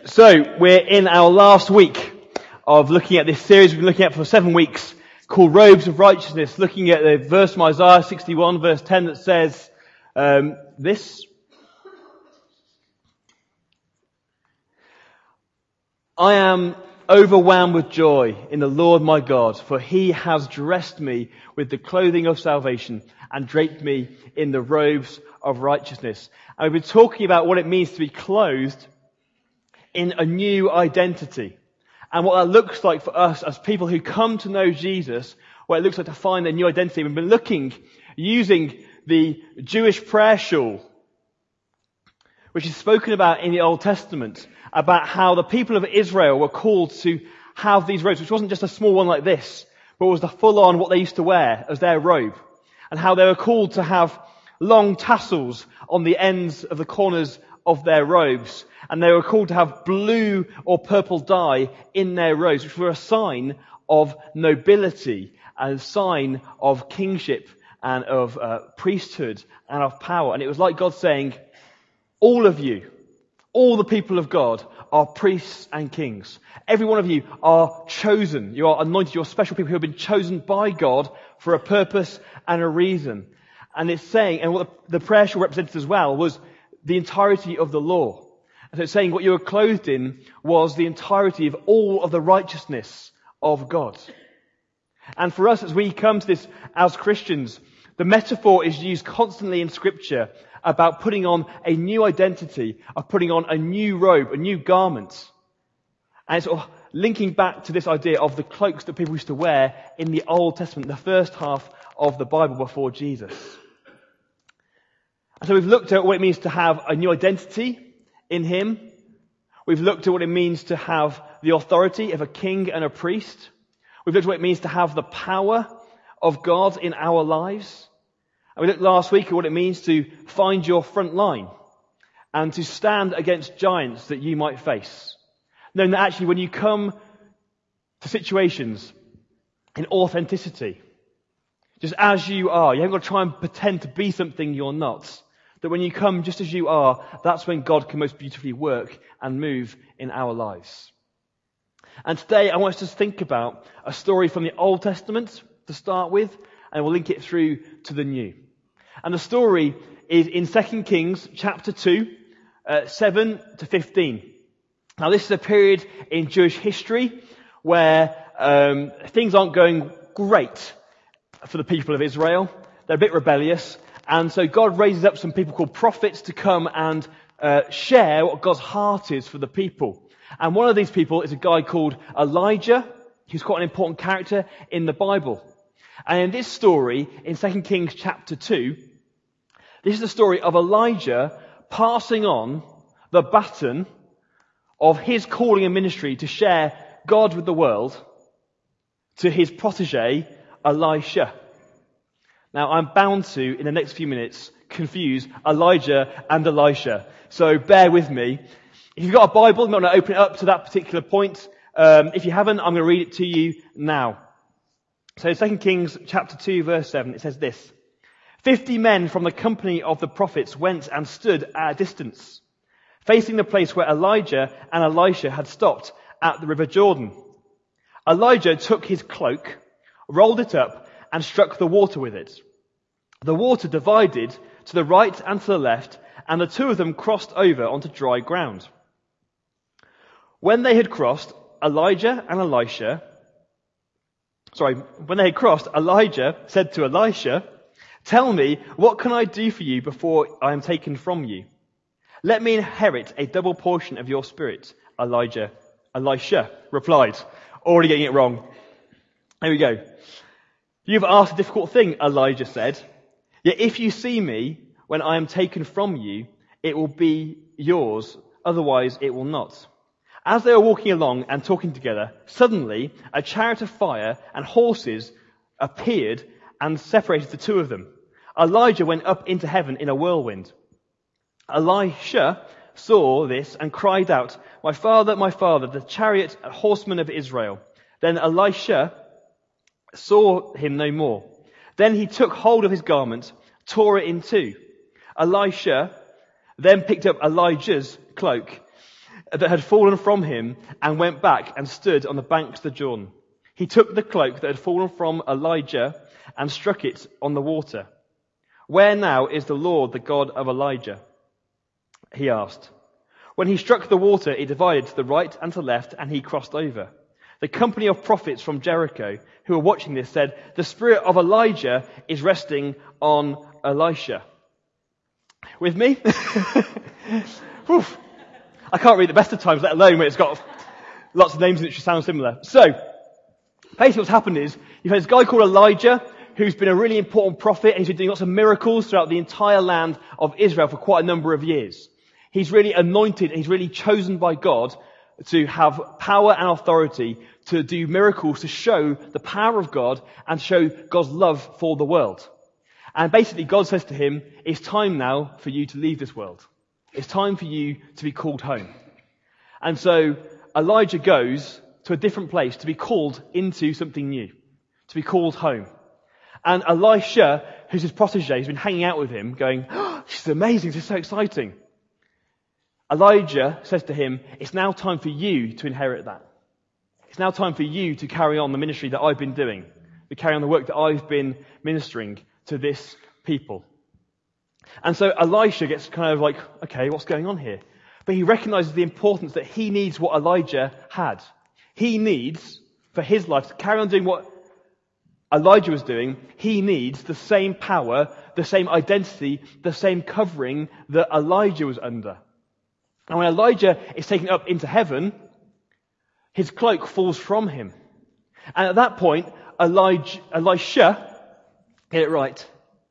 So, we're in our last week of looking at this series we've been looking at for 7 weeks called Robes of Righteousness, looking at the verse from Isaiah 61 verse 10 that says this: I am overwhelmed with joy in the Lord my God, for he has dressed me with the clothing of salvation and draped me in the robes of righteousness. And we've been talking about what it means to be clothed in a new identity, and what that looks like for us as people who come to know Jesus, what it looks like to find a new identity. We've been using the Jewish prayer shawl, which is spoken about in the Old Testament, about how the people of Israel were called to have these robes, which wasn't just a small one like this, but was the full-on what they used to wear as their robe, and how they were called to have long tassels on the ends of the corners of their robes, and they were called to have blue or purple dye in their robes, which were a sign of nobility, and a sign of kingship, and of priesthood, and of power. And it was like God saying, all of you, all the people of God, are priests and kings. Every one of you are chosen. You are anointed. You're special people who have been chosen by God for a purpose and a reason. And it's saying, and what the prayer shawl represented as well was the entirety of the law. And so it's saying what you were clothed in was the entirety of all of the righteousness of God. And for us, as we come to this as Christians, the metaphor is used constantly in Scripture about putting on a new identity, of putting on a new robe, a new garment. And it's sort of linking back to this idea of the cloaks that people used to wear in the Old Testament, the first half of the Bible before Jesus. And so we've looked at what it means to have a new identity in Him. We've looked at what it means to have the authority of a king and a priest. We've looked at what it means to have the power of God in our lives. And we looked last week at what it means to find your front line and to stand against giants that you might face. Knowing that actually when you come to situations in authenticity, just as you are, you haven't got to try and pretend to be something you're not. That when you come just as you are, that's when God can most beautifully work and move in our lives. And today I want us to think about a story from the Old Testament to start with, and we'll link it through to the New. And the story is in 2 Kings chapter 2, 7 to 15. Now this is a period in Jewish history where things aren't going great for the people of Israel. They're a bit rebellious. And so God raises up some people called prophets to come and share what God's heart is for the people. And one of these people is a guy called Elijah. He's quite an important character in the Bible. And in this story, in 2 Kings chapter 2, this is the story of Elijah passing on the baton of his calling and ministry to share God with the world to his protege, Elisha. Now, I'm bound to, in the next few minutes, confuse Elijah and Elisha. So bear with me. If you've got a Bible, you might want to open it up to that particular point. If you haven't, I'm going to read it to you now. So 2 Kings chapter 2 verse 7, it says this: 50 men from the company of the prophets went and stood at a distance, facing the place where Elijah and Elisha had stopped at the river Jordan. Elijah took his cloak, rolled it up, and struck the water with it. The water divided to the right and to the left, and the two of them crossed over onto dry ground. When they had crossed, Elijah said to Elisha, "Tell me, what can I do for you before I am taken from you? Let me inherit a double portion of your spirit." Elisha replied, already getting it wrong. Here we go. "You've asked a difficult thing," Elijah said. "Yet if you see me when I am taken from you, it will be yours, otherwise it will not." As they were walking along and talking together, suddenly a chariot of fire and horses appeared and separated the two of them. Elijah went up into heaven in a whirlwind. Elisha saw this and cried out, my father, the chariot and horsemen of Israel." Then Elisha saw him no more. Then he took hold of his garment, tore it in two. Elisha then picked up Elijah's cloak that had fallen from him and went back and stood on the banks of the Jordan. He took the cloak that had fallen from Elijah and struck it on the water. Where now is the Lord, the God of Elijah? He asked. When he struck the water, it divided to the right and to the left, and he crossed over. The company of prophets from Jericho who were watching this said, the spirit of Elijah is resting on Elisha. With me? I can't read the best of times, let alone when it's got lots of names in it which sound similar. So, basically what's happened is, you've had this guy called Elijah, who's been a really important prophet, and he's been doing lots of miracles throughout the entire land of Israel for quite a number of years. He's really anointed, and he's really chosen by God to have power and authority to do miracles, to show the power of God, and show God's love for the world. And basically God says to him, it's time now for you to leave this world. It's time for you to be called home. And so Elijah goes to a different place to be called into something new, to be called home. And Elisha, who's his protege, has been hanging out with him going, oh, this is amazing, this is so exciting. Elijah says to him, it's now time for you to inherit that. It's now time for you to carry on the ministry that I've been doing, to carry on the work that I've been ministering to this people. And so Elisha gets kind of like, okay, what's going on here? But he recognizes the importance that he needs what Elijah had. He needs, for his life, to carry on doing what Elijah was doing, he needs the same power, the same identity, the same covering that Elijah was under. And when Elijah is taken up into heaven, his cloak falls from him. And at that point, Elisha, get it right,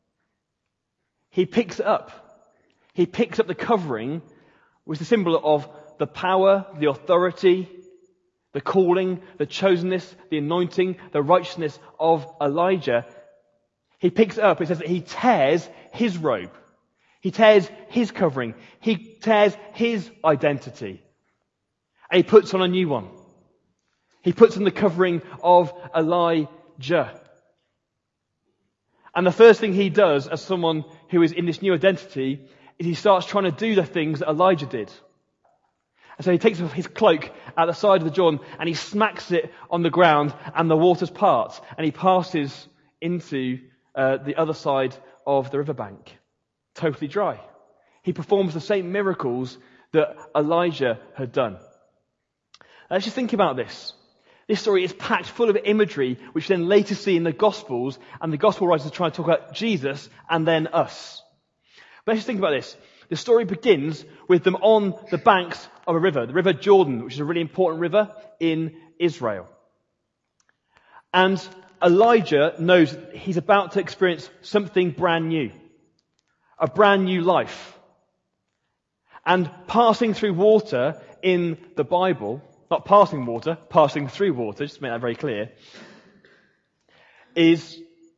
he picks it up. He picks up the covering, which is a symbol of the power, the authority, the calling, the chosenness, the anointing, the righteousness of Elijah. He picks it up. It says that he tears his robe. He tears his covering. He tears his identity. And he puts on a new one. He puts on the covering of Elijah. And the first thing he does as someone who is in this new identity is he starts trying to do the things that Elijah did. And so he takes off his cloak at the side of the Jordan and he smacks it on the ground and the waters part and he passes into the other side of the riverbank, totally dry. He performs the same miracles that Elijah had done. Let's just think about this. This story is packed full of imagery, which we then later see in the Gospels, and the Gospel writers try to talk about Jesus and then us. But let's just think about this. The story begins with them on the banks of a river, the River Jordan, which is a really important river in Israel. And Elijah knows he's about to experience something brand new, a brand new life. And passing through water in the Bible, not passing water, passing through water, just to make that very clear, is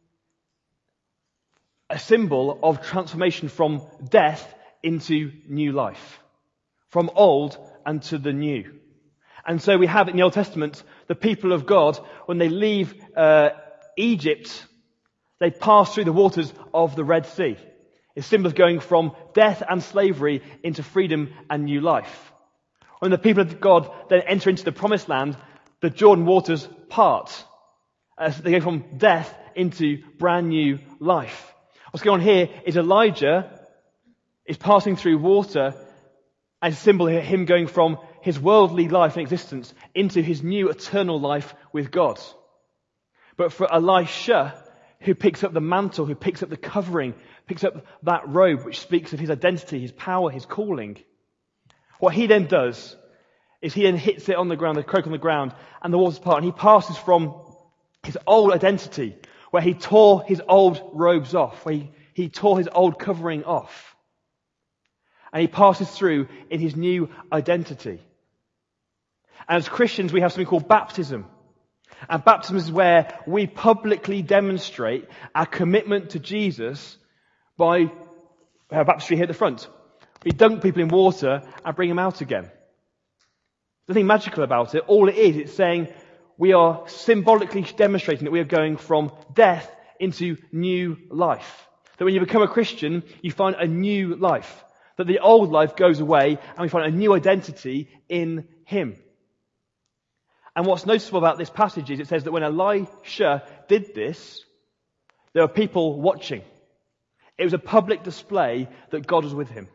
a symbol of transformation from death into new life. From old and to the new. And so we have in the Old Testament, the people of God, when they leave Egypt, they pass through the waters of the Red Sea. It's a symbol of going from death and slavery into freedom and new life. When the people of God then enter into the promised land, the Jordan waters part. As they go from death into brand new life. What's going on here is Elijah is passing through water as a symbol of him going from his worldly life and existence into his new eternal life with God. But for Elisha, who picks up the mantle, who picks up the covering, picks up that robe which speaks of his identity, his power, his calling, what he then does is he then hits it on the ground, the cloak on the ground, and the waters part, and he passes from his old identity, where he tore his old robes off, where he tore his old covering off. And he passes through in his new identity. And as Christians, we have something called baptism. And baptism is where we publicly demonstrate our commitment to Jesus by, we have a baptistry here at the front. We dunk people in water and bring them out again. There's nothing magical about it. All it is, it's saying we are symbolically demonstrating that we are going from death into new life. That when you become a Christian, you find a new life. That the old life goes away and we find a new identity in him. And what's noticeable about this passage is it says that when Elisha did this, there were people watching. It was a public display that God was with him.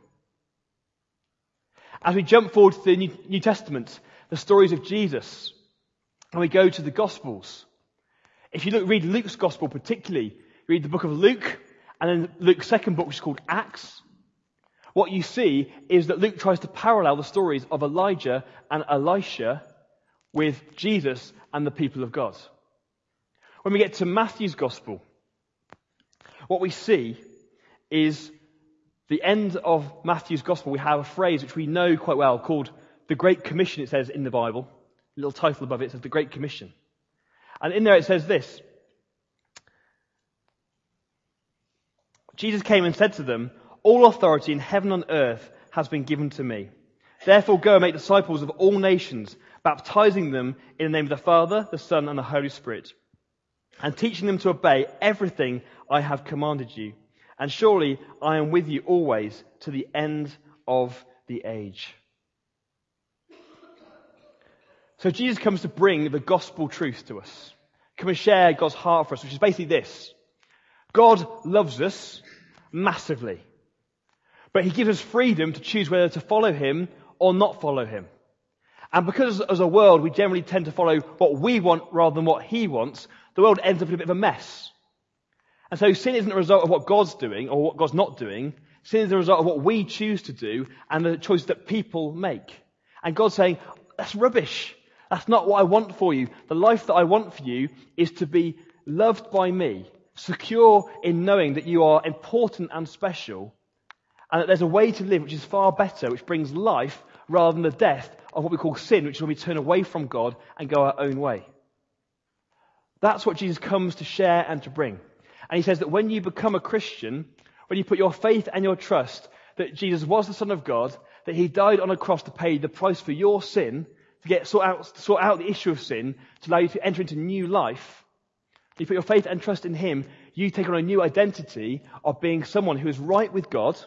As we jump forward to the New Testament, the stories of Jesus, and we go to the Gospels. If you read Luke's Gospel particularly, read the book of Luke, and then Luke's second book, which is called Acts, what you see is that Luke tries to parallel the stories of Elijah and Elisha with Jesus and the people of God. When we get to Matthew's Gospel, what we see is the end of Matthew's Gospel. We have a phrase which we know quite well called the Great Commission, it says in the Bible. A little title above it says the Great Commission. And in there it says this. Jesus came and said to them, "All authority in heaven and earth has been given to me. Therefore go and make disciples of all nations, baptizing them in the name of the Father, the Son, and the Holy Spirit, and teaching them to obey everything I have commanded you. And surely I am with you always to the end of the age." So Jesus comes to bring the gospel truth to us. Come and share God's heart for us, which is basically this. God loves us massively. But he gives us freedom to choose whether to follow him or not follow him. And because as a world we generally tend to follow what we want rather than what he wants, the world ends up in a bit of a mess. And so sin isn't a result of what God's doing or what God's not doing. Sin is a result of what we choose to do and the choices that people make. And God's saying, that's rubbish. That's not what I want for you. The life that I want for you is to be loved by me, secure in knowing that you are important and special, and that there's a way to live which is far better, which brings life rather than the death of what we call sin, which is when we turn away from God and go our own way. That's what Jesus comes to share and to bring. And he says that when you become a Christian, when you put your faith and your trust that Jesus was the Son of God, that he died on a cross to pay the price for your sin, to sort out the issue of sin, to allow you to enter into new life, you put your faith and trust in him, you take on a new identity of being someone who is right with God,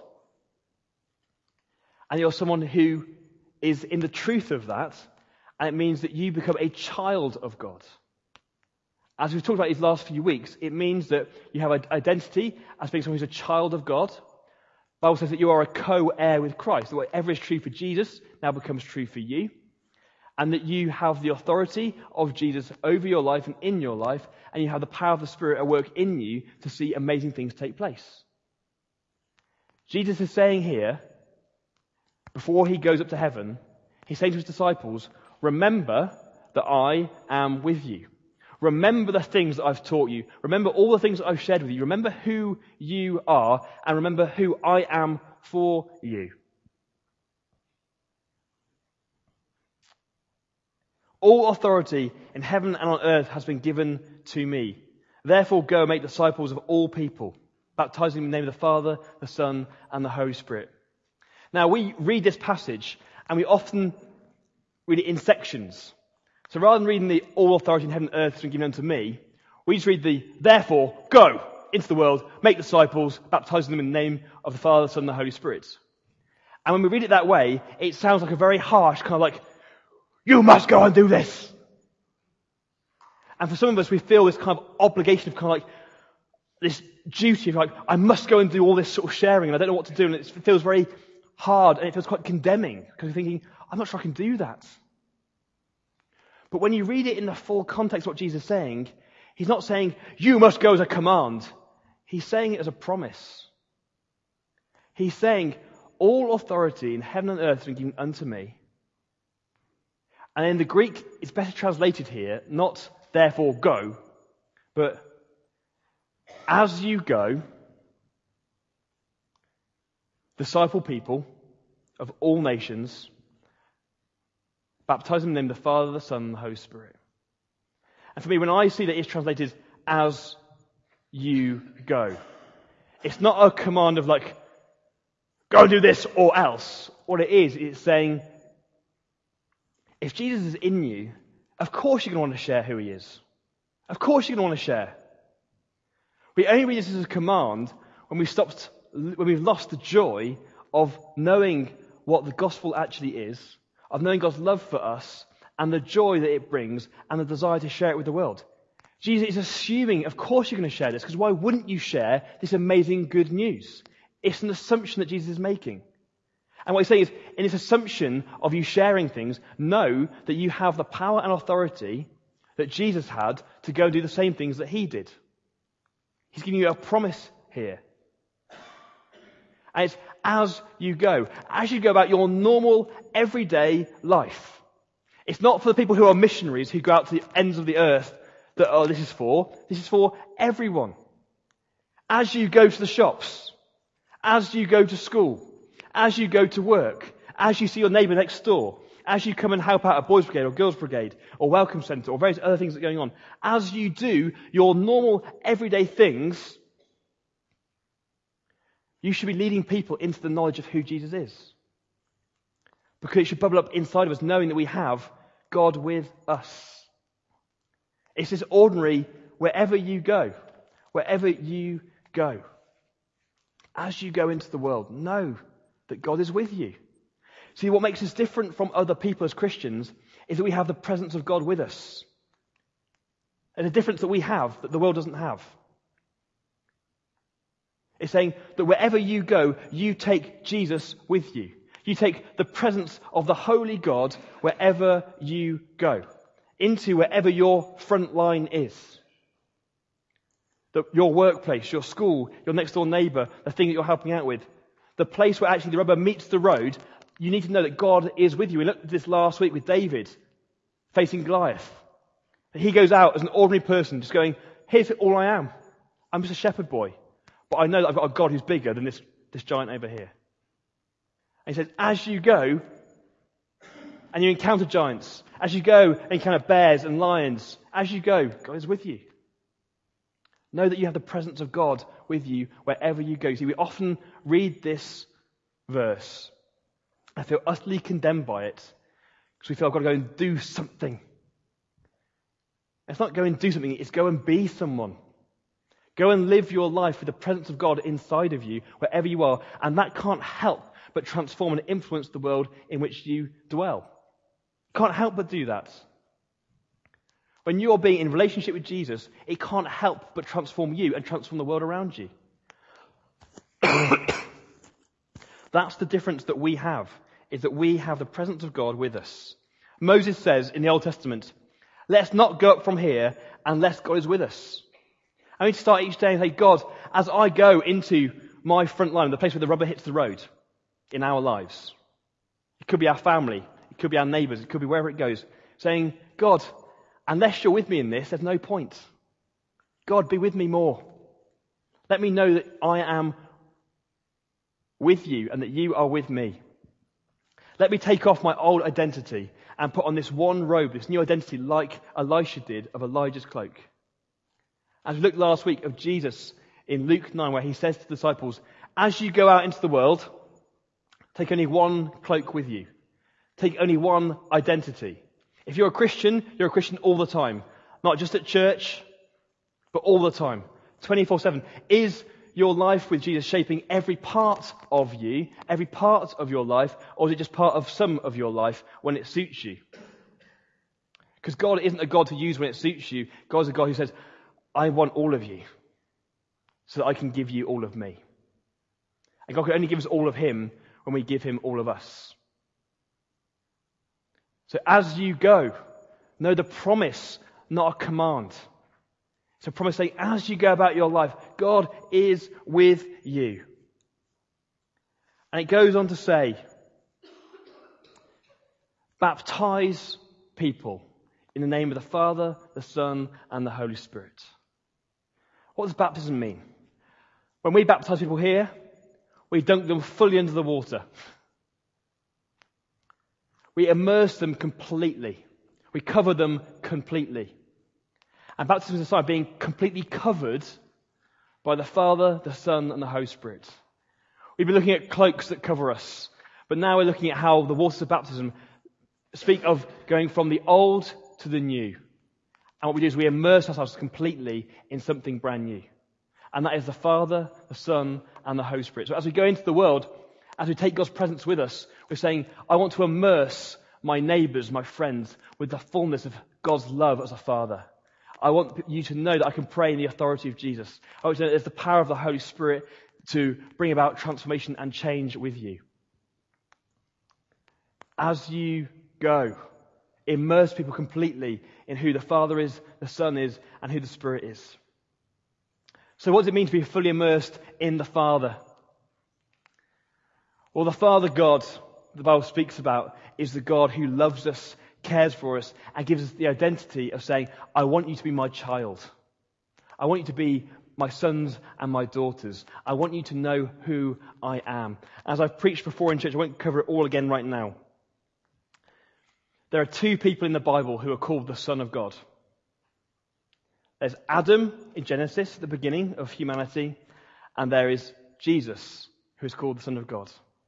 and you're someone who is in the truth of that, and it means that you become a child of God. As we've talked about these last few weeks, it means that you have an identity as being someone who's a child of God. The Bible says that you are a co-heir with Christ, that whatever is true for Jesus now becomes true for you, and that you have the authority of Jesus over your life and in your life, and you have the power of the Spirit at work in you to see amazing things take place. Jesus is saying here, before he goes up to heaven, he's saying to his disciples, remember that I am with you. Remember the things that I've taught you. Remember all the things that I've shared with you. Remember who you are, and remember who I am for you. All authority in heaven and on earth has been given to me. Therefore go and make disciples of all people, baptizing them in the name of the Father, the Son, and the Holy Spirit. Now we read this passage, and we often read it in sections. So rather than reading the all authority in heaven and earth has been given unto me, we just read the therefore go into the world, make disciples, baptizing them in the name of the Father, the Son, and the Holy Spirit. And when we read it that way, it sounds like a very harsh kind of like, you must go and do this. And for some of us, we feel this kind of obligation of kind of like this duty of like, I must go and do all this sort of sharing, and I don't know what to do, and it feels very hard, and it feels quite condemning, because you're thinking, I'm not sure I can do that. But when you read it in the full context of what Jesus is saying, he's not saying, you must go as a command. He's saying it as a promise. He's saying, all authority in heaven and earth has been given unto me. And in the Greek, it's better translated here, not therefore go, but as you go, disciple people of all nations, baptize them in the name of the Father, the Son, and the Holy Spirit. And for me, when I see that it's translated as you go, it's not a command of like, go do this or else. What it is, it's saying, if Jesus is in you, of course you're going to want to share who he is. Of course you're going to want to share. We only read this as a command when we've lost the joy of knowing what the gospel actually is, of knowing God's love for us, and the joy that it brings, and the desire to share it with the world. Jesus is assuming, of course you're going to share this, because why wouldn't you share this amazing good news? It's an assumption that Jesus is making. And what he's saying is, in this assumption of you sharing things, know that you have the power and authority that Jesus had to go and do the same things that he did. He's giving you a promise here. And it's as you go about your normal, everyday life. It's not for the people who are missionaries who go out to the ends of the earth that, this is for. This is for everyone. As you go to the shops, as you go to school, as you go to work, as you see your neighbour next door, as you come and help out at Boys Brigade or Girls Brigade or Welcome Centre or various other things that are going on, as you do your normal everyday things, you should be leading people into the knowledge of who Jesus is. Because it should bubble up inside of us knowing that we have God with us. It's this ordinary wherever you go. Wherever you go. As you go into the world, know that God is with you. See, what makes us different from other people as Christians is that we have the presence of God with us. And a difference that we have that the world doesn't have. It's saying that wherever you go, you take Jesus with you. You take the presence of the Holy God wherever you go. Into wherever your front line is. Your workplace, your school, your next door neighbour, the thing that you're helping out with. The place where actually the rubber meets the road, you need to know that God is with you. We looked at this last week with David facing Goliath. He goes out as an ordinary person just going, here's all I am. I'm just a shepherd boy. But I know that I've got a God who's bigger than this giant over here. And he says, as you go and you encounter giants, as you go and encounter bears and lions, as you go, God is with you. Know that you have the presence of God with you wherever you go. See, we often read this verse and feel utterly condemned by it because we feel I've got to go and do something. It's not go and do something, it's go and be someone. Go and live your life with the presence of God inside of you wherever you are, and that can't help but transform and influence the world in which you dwell. Can't help but do that. When you are being in relationship with Jesus, it can't help but transform you and transform the world around you. That's the difference that we have, is that we have the presence of God with us. Moses says in the Old Testament, let's not go up from here unless God is with us. I need to start each day and say, God, as I go into my front line, the place where the rubber hits the road in our lives, it could be our family, it could be our neighbours, it could be wherever it goes, saying, God, unless you're with me in this, there's no point. God, be with me more. Let me know that I am with you and that you are with me. Let me take off my old identity and put on this one robe, this new identity like Elisha did of Elijah's cloak. As we looked last week of Jesus in Luke 9, where he says to the disciples, as you go out into the world, take only one cloak with you. Take only one identity. If you're a Christian all the time. Not just at church, but all the time. 24/7. Is your life with Jesus shaping every part of you, every part of your life, or is it just part of some of your life when it suits you? Because God isn't a God to use when it suits you. God's a God who says, I want all of you so that I can give you all of me. And God can only give us all of him when we give him all of us. So as you go, know the promise, not a command. It's a promise saying, as you go about your life, God is with you. And it goes on to say, baptize people in the name of the Father, the Son, and the Holy Spirit. What does baptism mean? When we baptize people here, we dunk them fully under the water. We immerse them completely. We cover them completely. And baptism is a sign of being completely covered by the Father, the Son, and the Holy Spirit. We've been looking at cloaks that cover us. But now we're looking at how the waters of baptism speak of going from the old to the new. And what we do is we immerse ourselves completely in something brand new. And that is the Father, the Son, and the Holy Spirit. So as we go into the world As we take God's presence with us, we're saying, I want to immerse my neighbours, my friends, with the fullness of God's love as a Father. I want you to know that I can pray in the authority of Jesus. I want you to know that there's the power of the Holy Spirit to bring about transformation and change with you. As you go, immerse people completely in who the Father is, the Son is, and who the Spirit is. So what does it mean to be fully immersed in the Father? Well, the Father God the Bible speaks about is the God who loves us, cares for us, and gives us the identity of saying, I want you to be my child. I want you to be my sons and my daughters. I want you to know who I am. As I've preached before in church, I won't cover it all again right now. There are two people in the Bible who are called the Son of God. There's Adam in Genesis, the beginning of humanity, and there is Jesus, who is called the Son of God.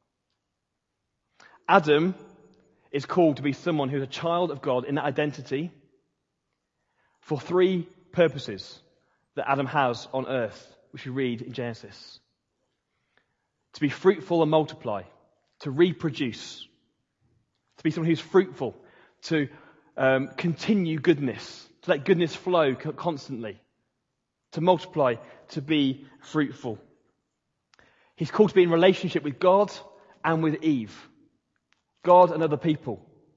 Adam is called to be someone who's a child of God in that identity for three purposes that Adam has on earth, which we read in Genesis. To be fruitful and multiply, to reproduce, to be someone who's fruitful, to continue goodness, to let goodness flow constantly, to multiply, to be fruitful. He's called to be in relationship with God and with Eve, God and other people.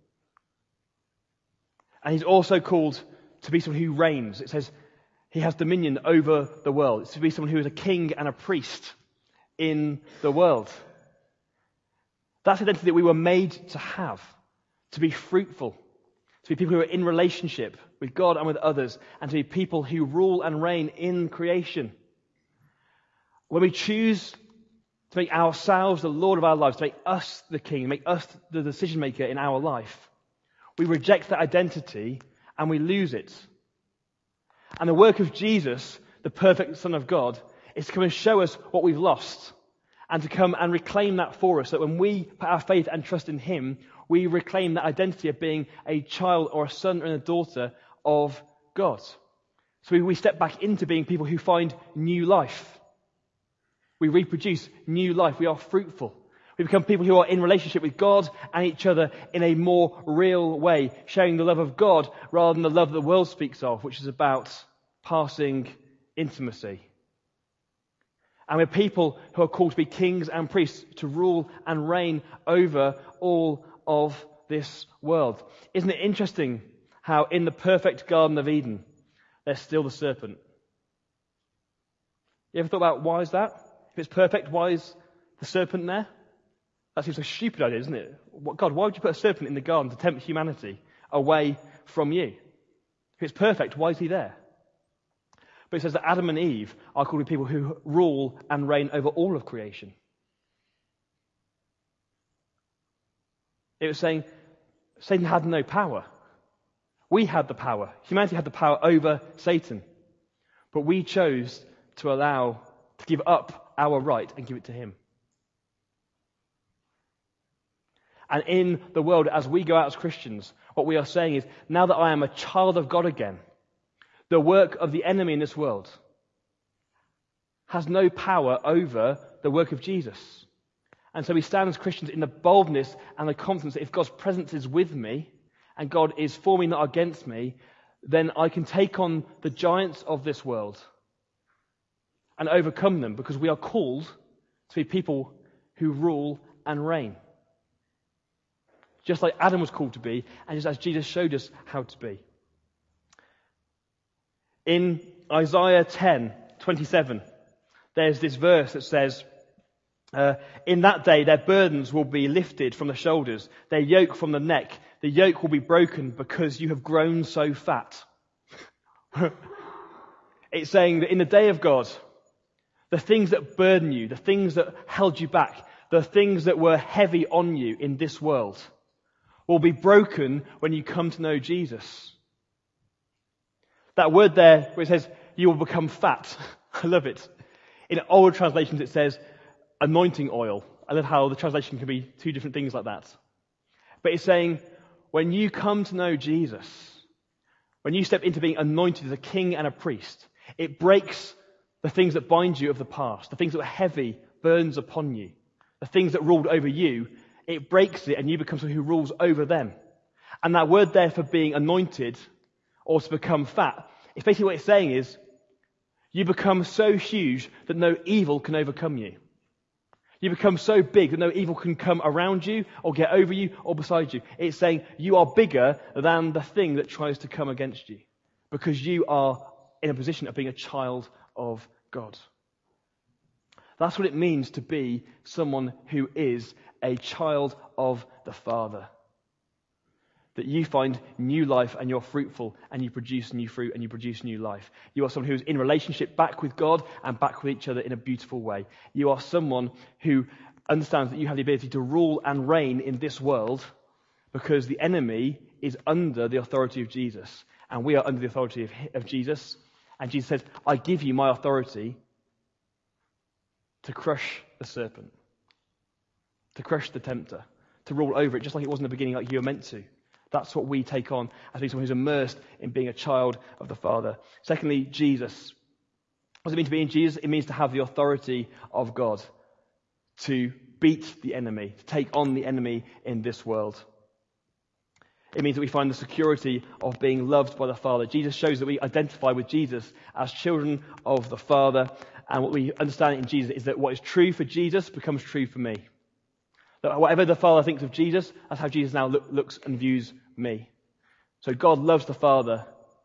And he's also called to be someone who reigns. It says he has dominion over the world. It's to be someone who is a king and a priest in the world. That's the identity that we were made to have, to be fruitful, to be people who are in relationship with God and with others, and to be people who rule and reign in creation. When we choose to make ourselves the Lord of our lives, to make us the king, make us the decision maker in our life, we reject that identity and we lose it. And the work of Jesus, the perfect Son of God, is to come and show us what we've lost and to come and reclaim that for us, so that when we put our faith and trust in Him, we reclaim that identity of being a child or a son or a daughter of God. So we step back into being people who find new life. We reproduce new life. We are fruitful. We become people who are in relationship with God and each other in a more real way, sharing the love of God rather than the love that the world speaks of, which is about passing intimacy. And we're people who are called to be kings and priests, to rule and reign over all of this world. Isn't it interesting how in the perfect Garden of Eden, there's still the serpent? You ever thought about why is that? If it's perfect, why is the serpent there? That seems a stupid idea, isn't it? God, why would you put a serpent in the garden to tempt humanity away from you? If it's perfect, why is he there? But it says that Adam and Eve are called to be people who rule and reign over all of creation. It was saying Satan had no power. We had the power. Humanity had the power over Satan. But we chose to give up our right and give it to him. And in the world, as we go out as Christians, what we are saying is, now that I am a child of God again, the work of the enemy in this world has no power over the work of Jesus. And so we stand as Christians in the boldness and the confidence that if God's presence is with me and God is for me, not against me, then I can take on the giants of this world and overcome them, because we are called to be people who rule and reign. Just like Adam was called to be, and just as Jesus showed us how to be. In Isaiah 10:27, there's this verse that says, in that day their burdens will be lifted from the shoulders, their yoke from the neck. The yoke will be broken because you have grown so fat. It's saying that in the day of God, the things that burden you, the things that held you back, the things that were heavy on you in this world will be broken when you come to know Jesus. That word there where it says you will become fat, I love it. In old translations it says anointing oil. I love how the translation can be two different things like that. But it's saying when you come to know Jesus, when you step into being anointed as a king and a priest, it breaks the things that bind you of the past, the things that were heavy, burdens upon you. the things that ruled over you, it breaks it and you become someone who rules over them. And that word there for being anointed or to become fat, it's basically what it's saying is, you become so huge that no evil can overcome you. You become so big that no evil can come around you or get over you or beside you. It's saying you are bigger than the thing that tries to come against you because you are in a position of being a child of God. That's what it means to be someone who is a child of the Father. That you find new life and you're fruitful and you produce new fruit and you produce new life. You are someone who is in relationship back with God and back with each other in a beautiful way. You are someone who understands that you have the ability to rule and reign in this world because the enemy is under the authority of Jesus and we are under the authority of Jesus. And Jesus says, I give you my authority to crush the serpent, to crush the tempter, to rule over it just like it was in the beginning, like you were meant to. That's what we take on as being someone who's immersed in being a child of the Father. Secondly, Jesus. What does it mean to be in Jesus? It means to have the authority of God, to beat the enemy, to take on the enemy in this world. It means that we find the security of being loved by the Father. Jesus shows that we identify with Jesus as children of the Father. And what we understand in Jesus is that what is true for Jesus becomes true for me. That whatever the Father thinks of Jesus, that's how Jesus now looks and views me. So God loves the Father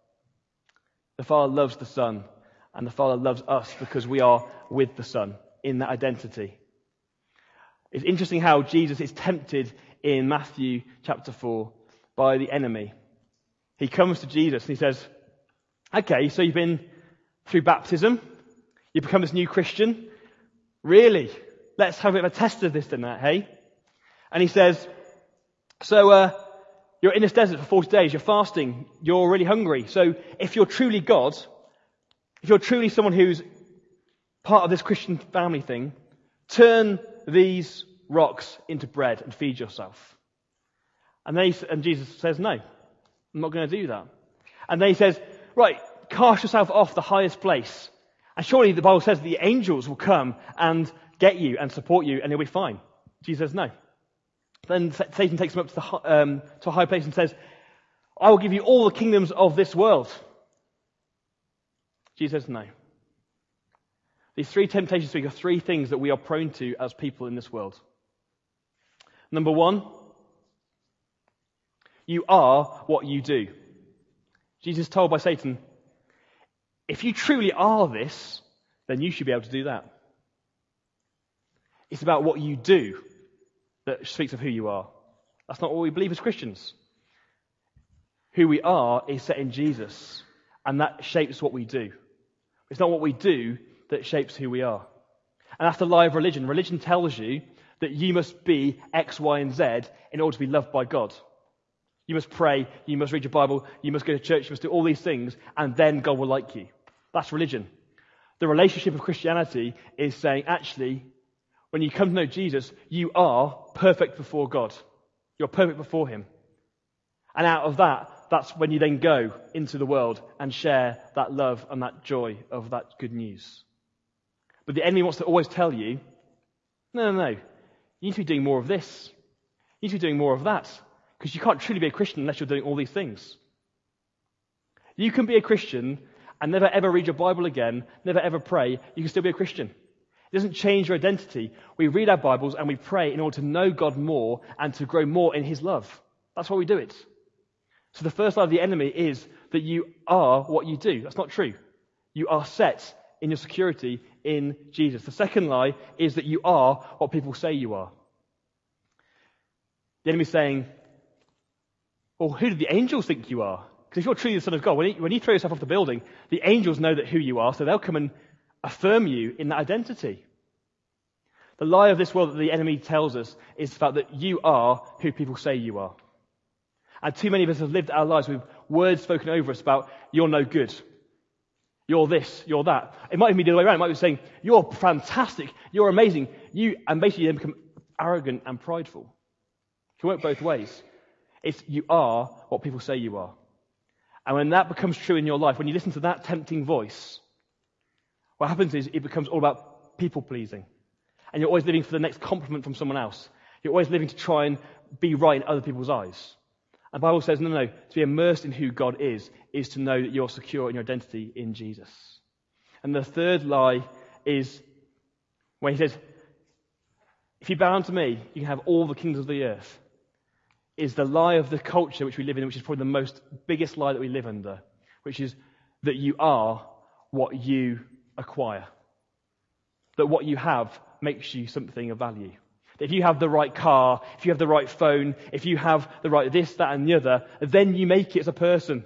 loves the Son, and the Father loves us because we are with the Son in that identity. It's interesting how Jesus is tempted in Matthew chapter 4 by the enemy. He comes to Jesus and he says, okay, so you've been through baptism, you've become this new Christian. Really? Let's have a bit of a test of this then, hey? And he says, so you're in this desert for 40 days, you're fasting, you're really hungry. So if you're truly God, if you're truly someone who's part of this Christian family thing, turn these rocks into bread and feed yourself. And Jesus says, no, I'm not going to do that. And then he says, right, cast yourself off the highest place. And surely the Bible says that the angels will come and get you and support you and you'll be fine. Jesus says, no. Then Satan takes him up to a high place and says, I will give you all the kingdoms of this world. Jesus says, no. These three temptations speak of three things that we are prone to as people in this world. Number one, you are what you do. Jesus is told by Satan, if you truly are this, then you should be able to do that. It's about what you do that speaks of who you are. That's not what we believe as Christians. Who we are is set in Jesus, and that shapes what we do. It's not what we do that shapes who we are. And that's the lie of religion. Religion tells you that you must be X, Y, and Z in order to be loved by God. You must pray, you must read your Bible, you must go to church, you must do all these things, and then God will like you. That's religion. The relationship of Christianity is saying, actually, when you come to know Jesus, you are perfect before God. You're perfect before Him. And out of that, that's when you then go into the world and share that love and that joy of that good news. But the enemy wants to always tell you, no. You need to be doing more of this. You need to be doing more of that. Because you can't truly be a Christian unless you're doing all these things. You can be a Christian and never ever read your Bible again, never ever pray. You can still be a Christian. It doesn't change your identity. We read our Bibles and we pray in order to know God more and to grow more in His love. That's why we do it. So the first lie of the enemy is that you are what you do. That's not true. You are set in your security in Jesus. The second lie is that you are what people say you are. The enemy is saying, well, who do the angels think you are? Because if you're truly the Son of God, when you throw yourself off the building, the angels know that who you are, so they'll come and affirm you in that identity. The lie of this world that the enemy tells us is the fact that you are who people say you are. And too many of us have lived our lives with words spoken over us about, you're no good. You're this, you're that. It might even be the other way around. It might be saying, you're fantastic, you're amazing. And basically then become arrogant and prideful. It can work both ways. It's you are what people say you are. And when that becomes true in your life, when you listen to that tempting voice, what happens is it becomes all about people pleasing. And you're always living for the next compliment from someone else. You're always living to try and be right in other people's eyes. And the Bible says, no, to be immersed in who God is to know that you're secure in your identity in Jesus. And the third lie is when he says, if you bow down to me, you can have all the kingdoms of the earth, is the lie of the culture which we live in, which is probably the biggest lie that we live under, which is that you are what you acquire. That what you have makes you something of value. That if you have the right car, if you have the right phone, if you have the right this, that and the other, then you make it as a person.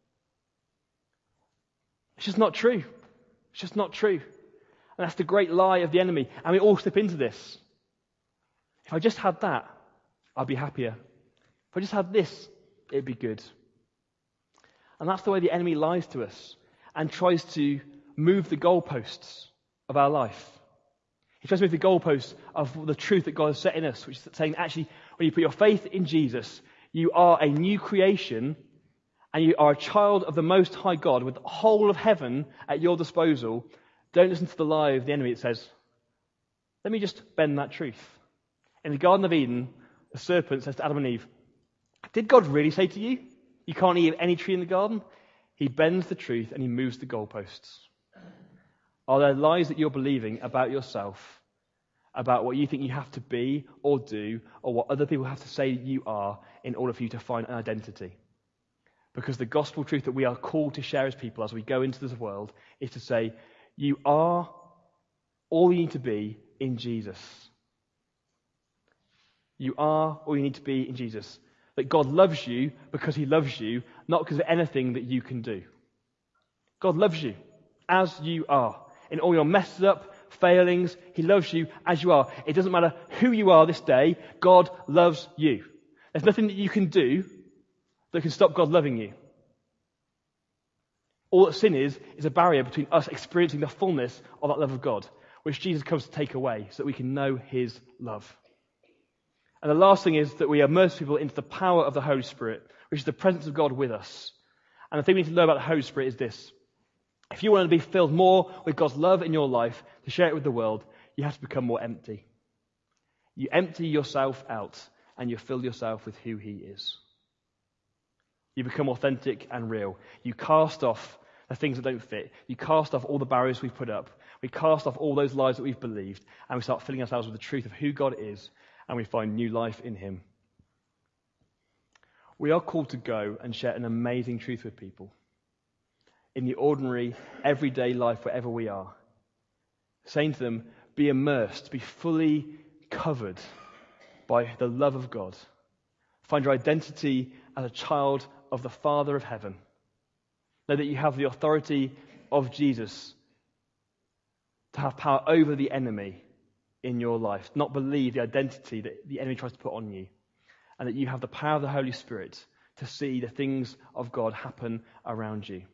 It's just not true. It's just not true. And that's the great lie of the enemy. And we all slip into this. If I just had that, I'd be happier. If I just had this, it'd be good. And that's the way the enemy lies to us and tries to move the goalposts of our life. He tries to move the goalposts of the truth that God has set in us, which is saying, actually, when you put your faith in Jesus, you are a new creation and you are a child of the Most High God with the whole of heaven at your disposal. Don't listen to the lie of the enemy that says, let me just bend that truth. In the Garden of Eden, the serpent says to Adam and Eve, did God really say to you, you can't eat of any tree in the garden? He bends the truth and he moves the goalposts. Are there lies that you're believing about yourself, about what you think you have to be or do, or what other people have to say you are in order for you to find an identity? Because the gospel truth that we are called to share as people as we go into this world is to say, you are all you need to be in Jesus. You are all you need to be in Jesus. That God loves you because he loves you, not because of anything that you can do. God loves you as you are. In all your messed up failings, he loves you as you are. It doesn't matter who you are this day, God loves you. There's nothing that you can do that can stop God loving you. All that sin is a barrier between us experiencing the fullness of that love of God, which Jesus comes to take away so that we can know his love. And the last thing is that we immerse people into the power of the Holy Spirit, which is the presence of God with us. And the thing we need to know about the Holy Spirit is this. If you want to be filled more with God's love in your life, to share it with the world, you have to become more empty. You empty yourself out and you fill yourself with who he is. You become authentic and real. You cast off the things that don't fit. You cast off all the barriers we've put up. We cast off all those lies that we've believed, and we start filling ourselves with the truth of who God is, and we find new life in him. We are called to go and share an amazing truth with people in the ordinary, everyday life wherever we are. Saying to them, be immersed, be fully covered by the love of God. Find your identity as a child of the Father of heaven. Know that you have the authority of Jesus to have power over the enemy in your life. Not believe the identity that the enemy tries to put on you. And that you have the power of the Holy Spirit to see the things of God happen around you.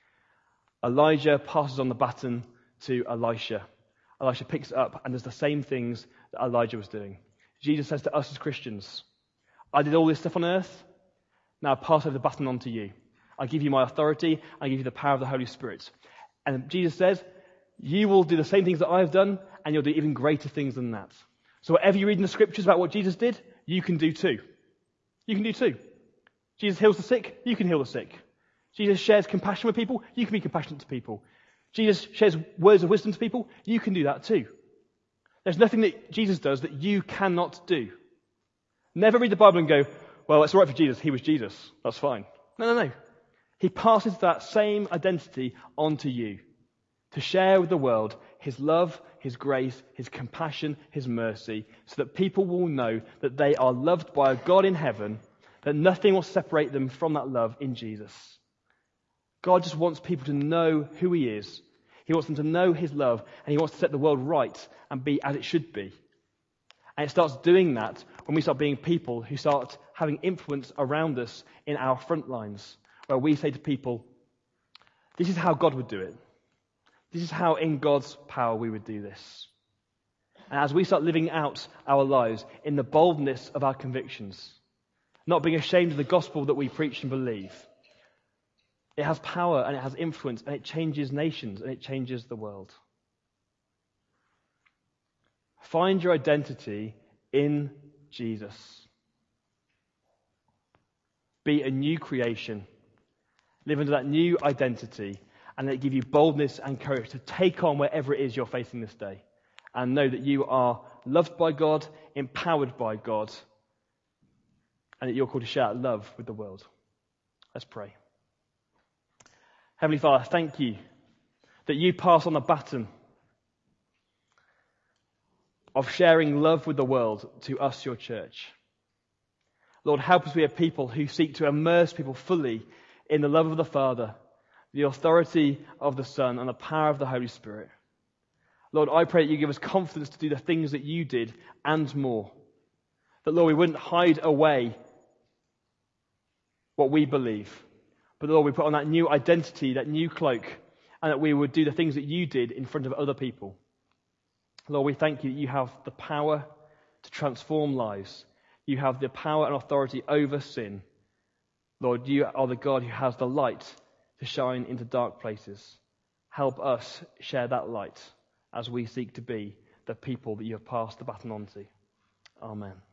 Elijah passes on the baton to Elisha. Elisha picks it up and does the same things that Elijah was doing. Jesus says to us as Christians, I did all this stuff on earth, now I pass over the baton on to you. I give you my authority, I give you the power of the Holy Spirit. And Jesus says, you will do the same things that I have done, and you'll do even greater things than that. So whatever you read in the scriptures about what Jesus did, you can do too. You can do too. Jesus heals the sick, you can heal the sick. Jesus shares compassion with people, you can be compassionate to people. Jesus shares words of wisdom to people, you can do that too. There's nothing that Jesus does that you cannot do. Never read the Bible and go, well, it's all right for Jesus, he was Jesus, that's fine. No. He passes that same identity on to you to share with the world his love, his grace, his compassion, his mercy, so that people will know that they are loved by a God in heaven, that nothing will separate them from that love in Jesus. God just wants people to know who he is. He wants them to know his love, and he wants to set the world right and be as it should be. And it starts doing that when we start being people who start having influence around us in our front lines, where we say to people, this is how God would do it. This is how in God's power we would do this. And as we start living out our lives in the boldness of our convictions, not being ashamed of the gospel that we preach and believe, it has power and it has influence and it changes nations and it changes the world. Find your identity in Jesus. Be a new creation. Live under that new identity, and let it give you boldness and courage to take on whatever it is you're facing this day. And know that you are loved by God, empowered by God, and that you're called to share love with the world. Let's pray. Heavenly Father, thank you that you pass on the baton of sharing love with the world to us, your church. Lord, help us be a people who seek to immerse people fully in the love of the Father, the authority of the Son, and the power of the Holy Spirit. Lord, I pray that you give us confidence to do the things that you did and more. That, Lord, we wouldn't hide away what we believe. But, Lord, we put on that new identity, that new cloak, and that we would do the things that you did in front of other people. Lord, we thank you that you have the power to transform lives. You have the power and authority over sin. Lord, you are the God who has the light to shine into dark places. Help us share that light as we seek to be the people that you have passed the baton on to. Amen.